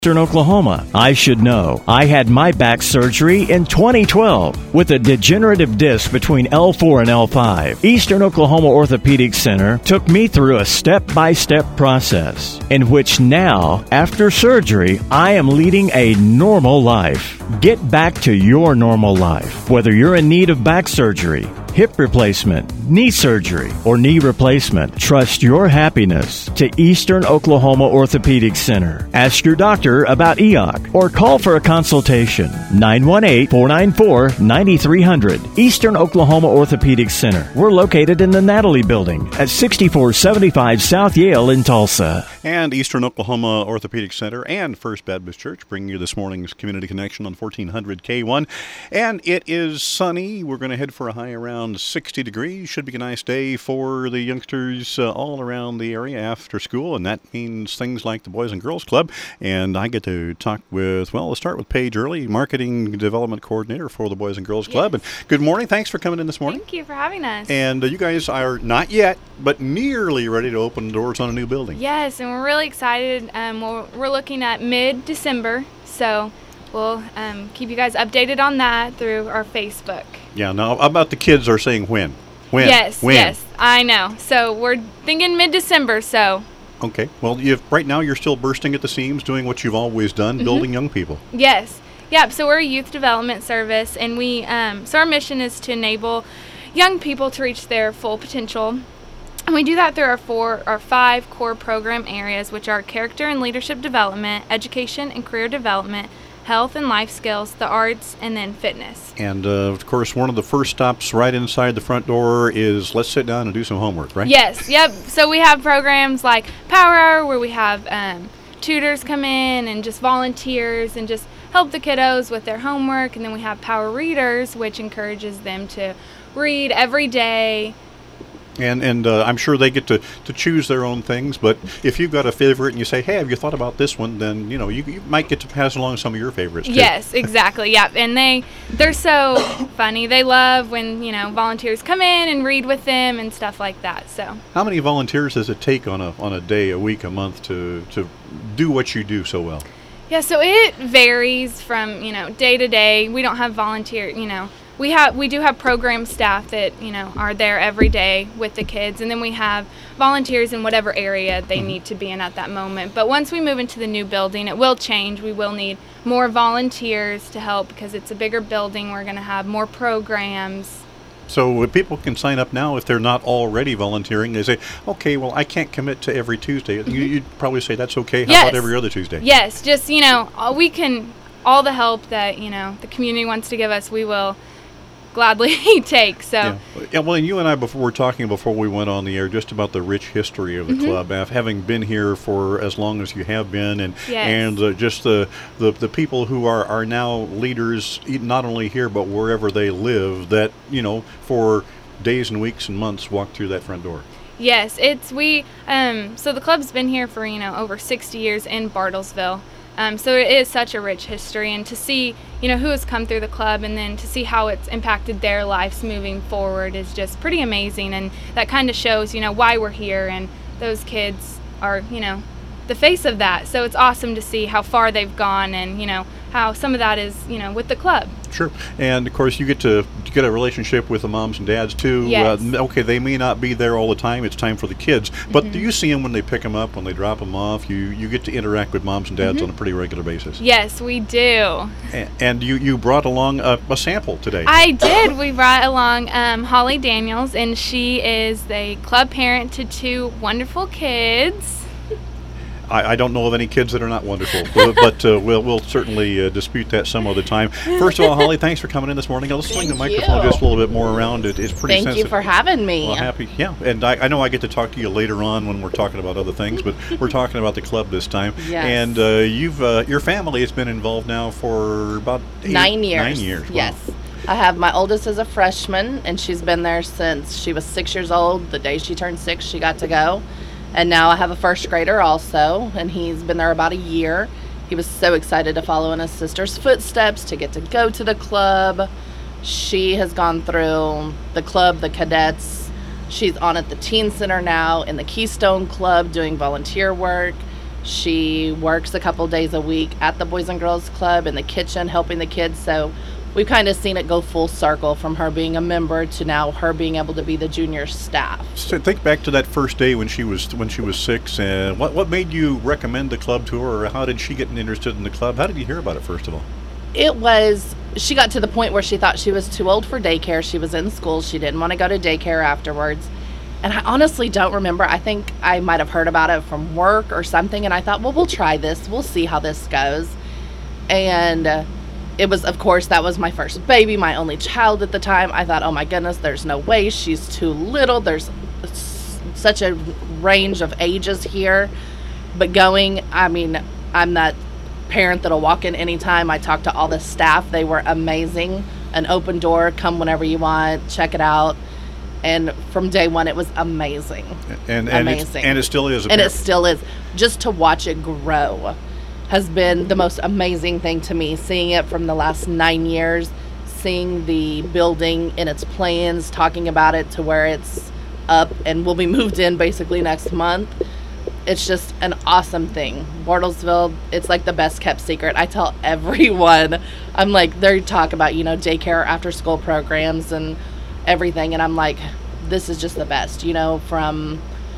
Eastern Oklahoma. I should know. I had my back surgery in 2012 with a degenerative disc between L4 and L5. Eastern Oklahoma Orthopedic Center took me through a step-by-step process in which now, after surgery, I am leading a normal life. Get back to your normal life. Whether you're in need of back surgery, hip replacement, knee surgery, or knee replacement, trust your happiness to Eastern Oklahoma Orthopedic Center. Ask your doctor about EOC or call for a consultation. 918-494-9300. Eastern Oklahoma Orthopedic Center. We're located in the Natalie Building at 6475 South Yale in Tulsa. And Eastern Oklahoma Orthopedic Center and First Baptist Church bringing you this morning's Community Connection on 1400 K1. And it is sunny. We're going to head for a high around 60 degrees. Should be a nice day for the youngsters all around the area after school, and that means things like the Boys and Girls Club. And I get to talk with, well, let's start with Paige Early, Marketing Development Coordinator for the Boys and Girls Club. Yes. And good morning. Thanks for coming in this morning. Thank you for having us. And you guys are not yet, but nearly ready to open doors on a new building. Yes, and we're really excited. We're looking at mid-December, so we'll keep you guys updated on that through our Facebook. Yeah, now about the kids are saying when? When? Yes, when? yes, I know. So we're thinking mid-December, so. Okay. Well, right now you're still bursting at the seams, doing what you've always done, building young people. Yes. Yep, so we're a youth development service, and we so our mission is to enable young people to reach their full potential. And we do that through our 5 core program areas, which are character and leadership development, education and career development, health and life skills, the arts, and then fitness. And, of course, one of the first stops right inside the front door is let's sit down and do some homework, right? Yes, yep. So we have programs like Power Hour where we have tutors come in and just volunteers and just help the kiddos with their homework. And then we have Power Readers, which encourages them to read every day. And I'm sure they get to choose their own things, but if you've got a favorite and you say, hey, have you thought about this one, then, you might get to pass along some of your favorites, too. Yes, exactly, yeah. And they're so funny. They love when, volunteers come in and read with them and stuff like that, so. How many volunteers does it take on a day, a week, a month to do what you do so well? Yeah, so it varies from, day to day. We don't have volunteer, We do have program staff that, are there every day with the kids, and then we have volunteers in whatever area they need to be in at that moment. But once we move into the new building, it will change. We will need more volunteers to help because it's a bigger building. We're going to have more programs. So people can sign up now if they're not already volunteering. They say, okay, well, I can't commit to every Tuesday. You'd probably say that's okay. How about every other Tuesday? Yes, just, we can, all the help that, the community wants to give us, we will gladly take. So yeah, well, and you and I were talking before we went on the air just about the rich history of the club, having been here for as long as you have been, and just the people who are now leaders, not only here but wherever they live, that for days and weeks and months walk through that front door. Yes, so the club's been here for over 60 years in Bartlesville. So it is such a rich history, and to see, who has come through the club and then to see how it's impacted their lives moving forward is just pretty amazing, and that kind of shows, why we're here, and those kids are, the face of that. So it's awesome to see how far they've gone and, how some of that is, with the club. Sure. And, of course, you get a relationship with the moms and dads, too. Yes. Okay, they may not be there all the time. It's time for the kids. But do you see them when they pick them up, when they drop them off? You get to interact with moms and dads on a pretty regular basis. Yes, we do. And you brought along a sample today. I did. We brought along Holly Daniels, and she is the club parent to 2 wonderful kids. I don't know of any kids that are not wonderful, but we'll certainly dispute that some other time. First of all, Holly, thanks for coming in this morning. Let's swing the microphone just a little bit more around. It's pretty sensitive. Thank you for having me. Well, happy, yeah. And I know I get to talk to you later on when we're talking about other things, but we're talking about the club this time. Yes. And your family has been involved now for about 9 years. 9 years. Wow. Yes. I have my oldest is a freshman, and she's been there since she was 6 years old. The day she turned 6, she got to go. And now I have a first grader also, and he's been there about a year. He was so excited to follow in his sister's footsteps, to get to go to the club. She has gone through the club, the cadets. She's on at the Teen Center now, in the Keystone Club, doing volunteer work. She works a couple days a week at the Boys and Girls Club in the kitchen helping the kids. So we've kind of seen it go full circle from her being a member to now her being able to be the junior staff. So think back to that first day when she was 6, and what made you recommend the club to her, or how did she get interested in the club? How did you hear about it, first of all? She got to the point where she thought she was too old for daycare. She was in school. She didn't want to go to daycare afterwards. And I honestly don't remember. I think I might have heard about it from work or something. And I thought, well, we'll try this. We'll see how this goes. And it was, of course, that was my first baby, my only child at the time. I thought, oh my goodness, there's no way. She's too little. There's such a range of ages here. But going, I mean, I'm that parent that'll walk in anytime. I talked to all the staff. They were amazing. An open door, come whenever you want, check it out. And from day one, it was amazing. Amazing. And it still is. And it still is. Just to watch it grow has been the most amazing thing to me. Seeing it from the last 9 years, seeing the building in its plans, talking about it to where it's up and will be moved in basically next month. It's just an awesome thing. Bartlesville, it's like the best kept secret. I tell everyone, I'm like, they talk about, daycare, after school programs and everything. And I'm like, this is just the best, from,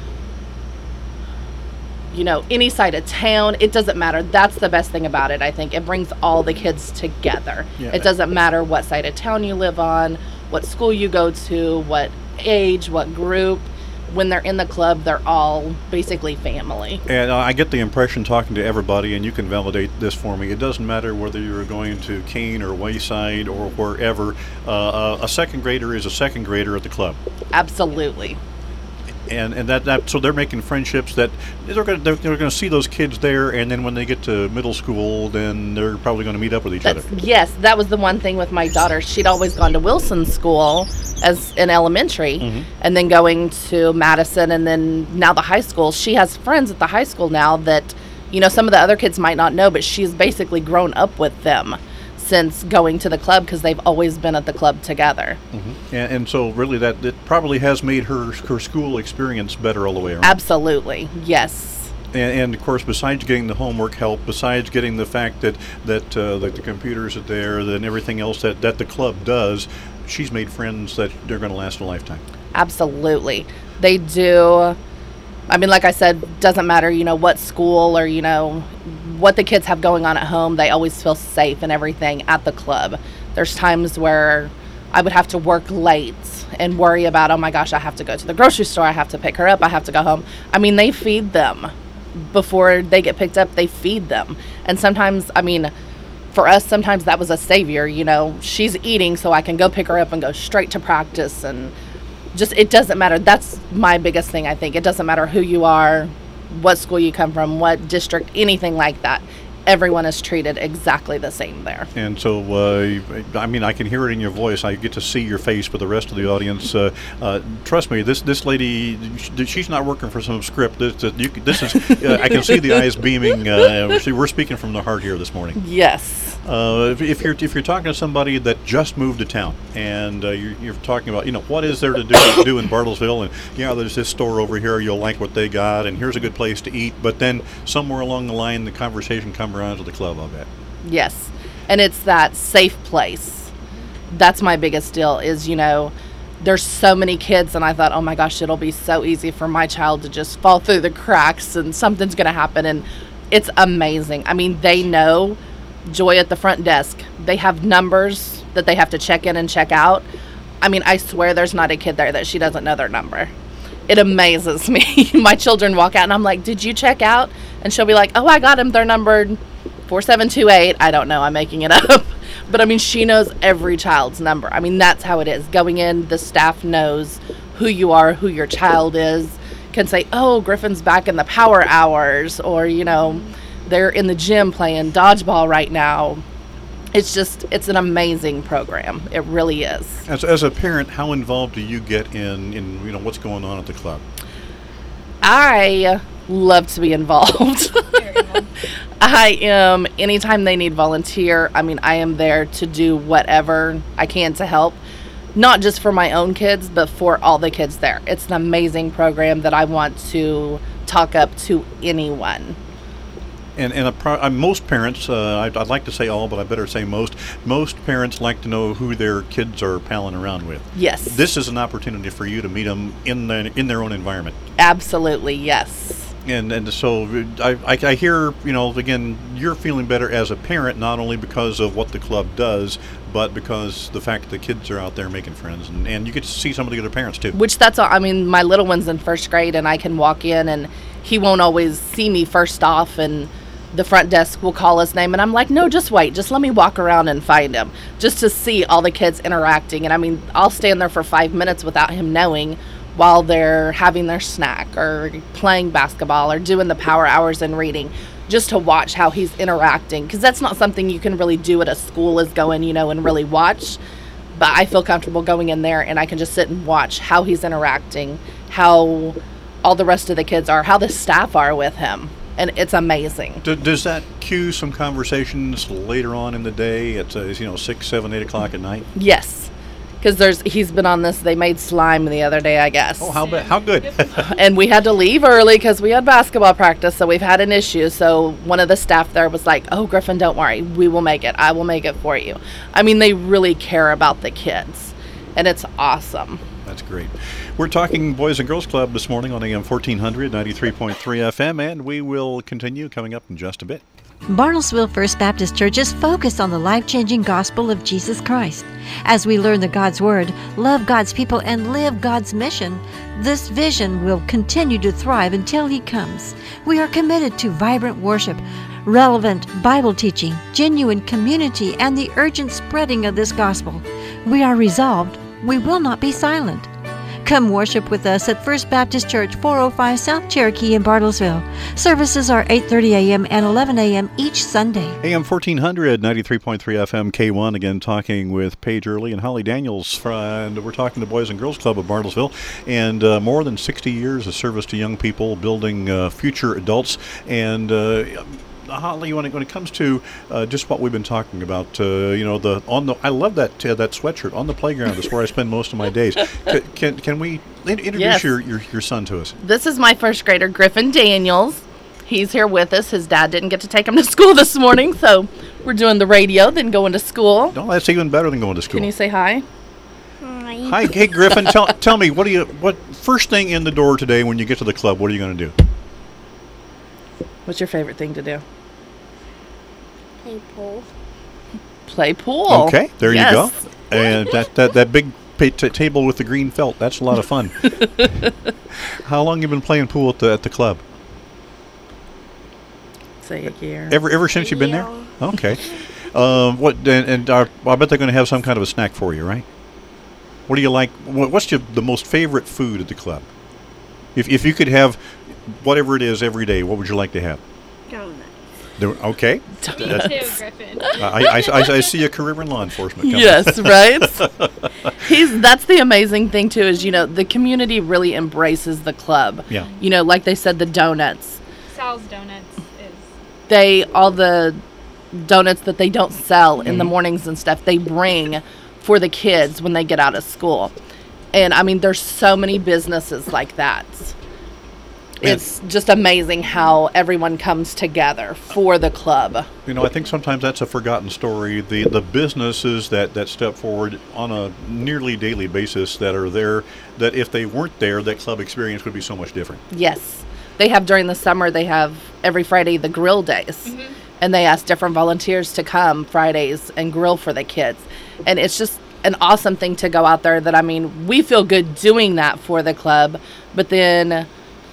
any side of town. It doesn't matter. That's the best thing about it, I think. It brings all the kids together. Yeah. It doesn't matter what side of town you live on, what school you go to, what age, what group. When they're in the club, they're all basically family. And I get the impression, talking to everybody, and you can validate this for me, it doesn't matter whether you're going to Kane or Wayside or wherever, a second grader is a second grader at the club. Absolutely. And that so they're making friendships that they're going to see those kids there, and then when they get to middle school, then they're probably going to meet up with each other. Yes, that was the one thing with my daughter. She'd always gone to Wilson School as in elementary, and then going to Madison, and then now the high school. She has friends at the high school now that, some of the other kids might not know, but she's basically grown up with them since going to the club because they've always been at the club together. And so really that it probably has made her school experience better all the way around. Absolutely, yes. And of course, besides getting the homework help, besides getting the fact that the computers are there, and everything else that the club does, she's made friends that they're going to last a lifetime. Absolutely. They do. I mean, like I said, doesn't matter, what school or, what the kids have going on at home. They always feel safe and everything at the club. There's times where I would have to work late and worry about, oh my gosh, I have to go to the grocery store. I have to pick her up. I have to go home. I mean, they feed them before they get picked up. They feed them. And sometimes, for us, sometimes that was a savior. She's eating so I can go pick her up and go straight to practice. And just, it doesn't matter. That's my biggest thing, I think. It doesn't matter who you are, what school you come from, what district, anything like that. Everyone is treated exactly the same there. And so, I can hear it in your voice. I get to see your face, but the rest of the audience, trust me, this lady, she's not working for some script. This is, I can see the eyes beaming. We're speaking from the heart here this morning. Yes. If you're talking to somebody that just moved to town, and you're talking about, what is there to do in Bartlesville, and there's this store over here, you'll like what they got, and here's a good place to eat, but then somewhere along the line, the conversation comes around to the club, I'll bet. Yes, and it's that safe place. That's my biggest deal is, there's so many kids, and I thought, oh my gosh, it'll be so easy for my child to just fall through the cracks and something's going to happen, and it's amazing. They know Joy at the front desk. They have numbers that they have to check in and check out. I swear there's not a kid there that she doesn't know their number. It amazes me. My children walk out and I'm like, did you check out? And she'll be like, oh, I got them. They're numbered 4728. I don't know. I'm making it up. But she knows every child's number. That's how it is. Going in, the staff knows who you are, who your child is, can say, oh, Griffin's back in the power hours, or, they're in the gym playing dodgeball right now. It's an amazing program. It really is. As a parent, how involved do you get in what's going on at the club? I love to be involved. I am, anytime they need volunteer, I am there to do whatever I can to help. Not just for my own kids, but for all the kids there. It's an amazing program that I want to talk up to anyone And most parents, I'd like to say all, but I better say most parents like to know who their kids are palling around with. Yes. This is an opportunity for you to meet them in their own environment. Absolutely, yes. And so I hear, again, you're feeling better as a parent, not only because of what the club does, but because the fact that the kids are out there making friends, and you get to see some of the other parents too. Which that's all. I mean, my little one's in first grade, and I can walk in, and he won't always see me first off, and the front desk will call his name, and I'm like, no, just wait. Just let me walk around and find him, just to see all the kids interacting. And I mean, I'll stand there for 5 minutes without him knowing, while they're having their snack or playing basketball or doing the power hours and reading, just to watch how he's interacting. Because that's not something you can really do at a school, is go in, and really watch. But I feel comfortable going in there, and I can just sit and watch how he's interacting, how all the rest of the kids are, how the staff are with him. And it's amazing. Does that cue some conversations later on in the day at 6, 7, 8 o'clock at night? Yes. Because he's been on this. They made slime the other day, I guess. Oh, how good. And we had to leave early because we had basketball practice, so we've had an issue. So one of the staff there was like, oh, Griffin, don't worry. We will make it. I will make it for you. I mean, they really care about the kids, and it's awesome. That's great. We're talking Boys and Girls Club this morning on AM 1400, 93.3 FM, and we will continue coming up in just a bit. Bartlesville First Baptist Church is focused on the life-changing gospel of Jesus Christ. As we learn the God's Word, love God's people, and live God's mission, this vision will continue to thrive until He comes. We are committed to vibrant worship, relevant Bible teaching, genuine community, and the urgent spreading of this gospel. We are resolved. We will not be silent. Come worship with us at First Baptist Church, 405 South Cherokee in Bartlesville. Services are 8:30 a.m. and 11 a.m. each Sunday. AM 1400, 93.3 FM, K1. Again, talking with Paige Early and Holly Daniels. And we're talking to Boys and Girls Club of Bartlesville. And more than 60 years of service to young people, building future adults. And Holly, when it comes to just what we've been talking about, I love that sweatshirt on the playground. Is where I spend most of my days. Can we introduce Yes. your son to us? This is my first grader, Griffin Daniels. He's here with us. His dad didn't get to take him to school this morning, so we're doing the radio, then going to school. No, that's even better than going to school. Can you say hi? Hi, hey Griffin. Tell me, what first thing in the door today when you get to the club? What are you going to do? What's your favorite thing to do? Play pool. Play pool. Okay, there Yes. you go. And that big table with the green felt, that's a lot of fun. How long you been playing pool at the club? Say a year. Ever since you've been there? Okay. I bet they're going to have some kind of a snack for you, right? What do you like? What's the most favorite food at the club? If you could have whatever it is every day, what would you like to have? Donuts. Okay. Me too, Griffin. I see a career in law enforcement coming. Yes, right? That's the amazing thing, too, is, the community really embraces the club. Yeah. Like they said, the donuts. Sal's Donuts is... All the donuts that they don't sell in the mornings and stuff, they bring for the kids when they get out of school. And, there's so many businesses like that. It's just amazing how everyone comes together for the club. I think sometimes that's a forgotten story. The businesses that step forward on a nearly daily basis that are there, that if they weren't there, that club experience would be so much different. Yes. They have during the summer, they have every Friday the grill days. Mm-hmm. And they ask different volunteers to come Fridays and grill for the kids. And it's just an awesome thing to go out there that, we feel good doing that for the club. But then...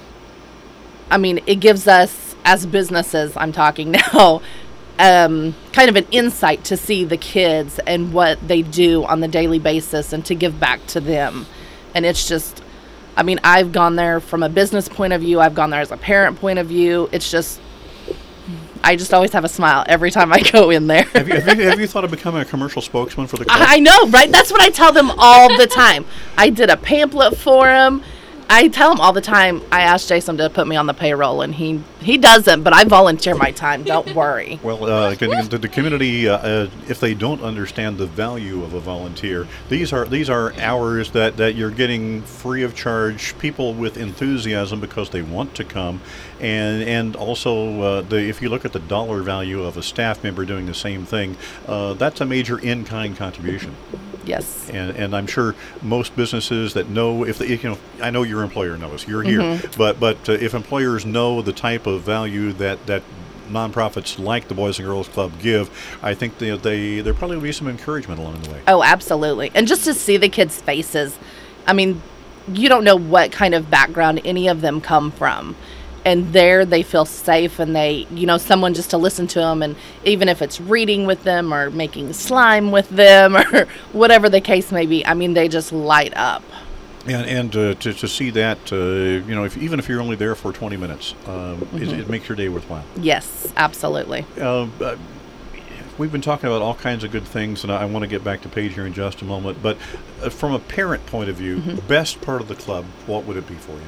it gives us, as businesses, I'm talking now, kind of an insight to see the kids and what they do on the daily basis and to give back to them. And it's just, I've gone there from a business point of view. I've gone there as a parent point of view. It's just, I just always have a smile every time I go in there. Have you thought of becoming a commercial spokesman for the club? I know, right? That's what I tell them all the time. I did a pamphlet for them. I tell him all the time, I ask Jason to put me on the payroll, and he doesn't, but I volunteer my time. Don't worry. Well, the community, if they don't understand the value of a volunteer, these are hours that you're getting free of charge, people with enthusiasm because they want to come, and also if you look at the dollar value of a staff member doing the same thing, that's a major in-kind contribution. Yes. And I'm sure most businesses that know, I know your employer knows you're here, but if employers know the type of value that nonprofits like the Boys and Girls Club give, I think there probably will be some encouragement along the way. Oh, absolutely. And just to see the kids' faces, I mean, you don't know what kind of background any of them come from. And there they feel safe, and they, someone just to listen to them, and even if it's reading with them or making slime with them or whatever the case may be, I mean, they just light up. And to see that, even if you're only there for 20 minutes, it makes your day worthwhile. Yes, absolutely. We've been talking about all kinds of good things, and I want to get back to Paige here in just a moment. But from a parent point of view, the best part of the club, what would it be for you?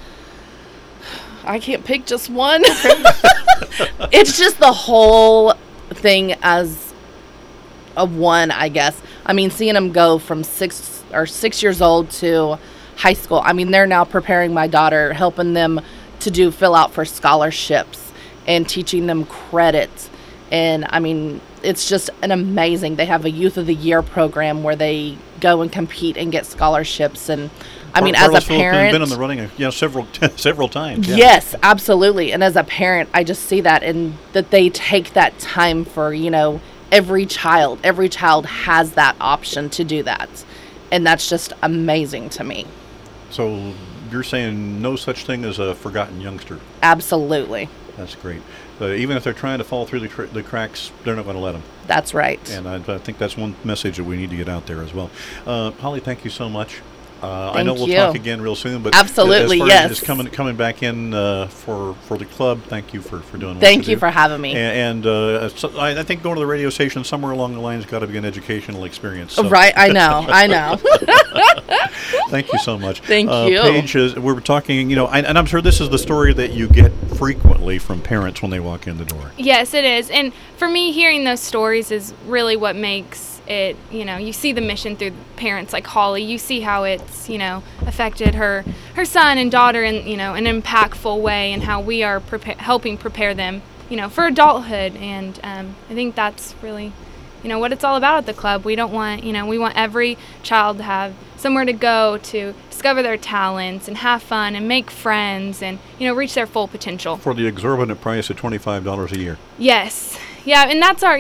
I can't pick just one. It's just the whole thing as a one, I guess. I mean, seeing them go from 6 years old to high school. I mean, they're now preparing my daughter, helping them to fill out for scholarships and teaching them credit. And I mean, it's just an amazing. They have a Youth of the Year program where they go and compete and get scholarships. And I mean, as a parent, been in the running, several times. Yeah. Yes, absolutely. And as a parent, I just see that, and that they take that time for every child. Every child has that option to do that, and that's just amazing to me. So you're saying no such thing as a forgotten youngster? Absolutely. That's great. Even if they're trying to fall through the cracks, they're not going to let them. That's right. And I think that's one message that we need to get out there as well. Holly, thank you so much. I know we'll talk again real soon, but absolutely, as far as coming back in for the club, thank you for doing what Thank you for having me. And I think going to the radio station somewhere along the line has got to be an educational experience. So. Right, I know. Thank you so much. Thank you. Paige, we were talking, and I'm sure this is the story that you get frequently from parents when they walk in the door. Yes, it is. And for me, hearing those stories is really what makes it, you see the mission through parents like Holly. You see how it's, affected her son and daughter in, an impactful way, and how we are helping prepare them, for adulthood. And I think that's really, what it's all about at the club. We don't want, we want every child to have somewhere to go to discover their talents and have fun and make friends and, reach their full potential. For the exorbitant price of $25 a year. Yes. Yeah, and that's our,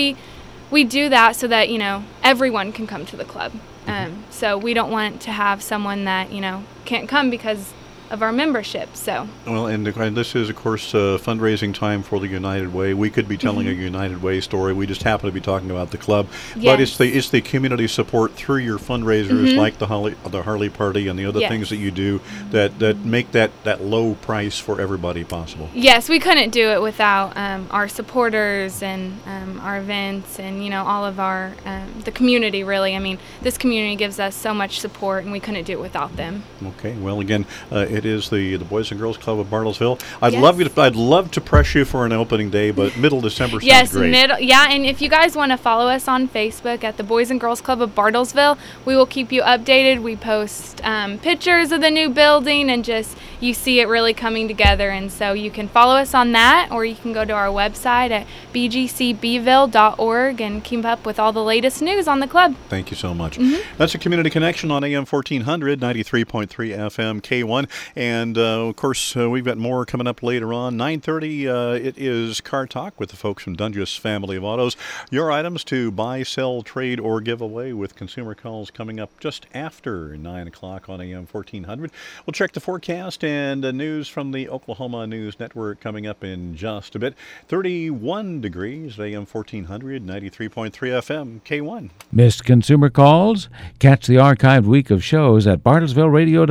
we do that so that, everyone can come to the club. So we don't want to have someone that, can't come because of our membership. So. Well, and this is, of course, fundraising time for the United Way. We could be telling a United Way story. We just happen to be talking about the club. Yes. But it's the community support through your fundraisers, like the Harley Party and the other things that you do that make that low price for everybody possible. Yes, we couldn't do it without our supporters and our events and, all of our, the community, really. I mean, this community gives us so much support, and we couldn't do it without them. Okay. Well, again, it is the Boys and Girls Club of Bartlesville. I'd love to press you for an opening day, but middle December sounds great. Yes, and if you guys want to follow us on Facebook at the Boys and Girls Club of Bartlesville, we will keep you updated. We post pictures of the new building, and just you see it really coming together. And so you can follow us on that, or you can go to our website at bgcbville.org and keep up with all the latest news on the club. Thank you so much. That's a Community Connection on AM 1400, 93.3 FM K1. And, of course, we've got more coming up later on. 9:30, it is Car Talk with the folks from Dungus Family of Autos. Your items to buy, sell, trade, or give away with consumer calls coming up just after 9 o'clock on AM 1400. We'll check the forecast and news from the Oklahoma News Network coming up in just a bit. 31 degrees, AM 1400, 93.3 FM, K1. Missed consumer calls? Catch the archived week of shows at BartlesvilleRadio.com.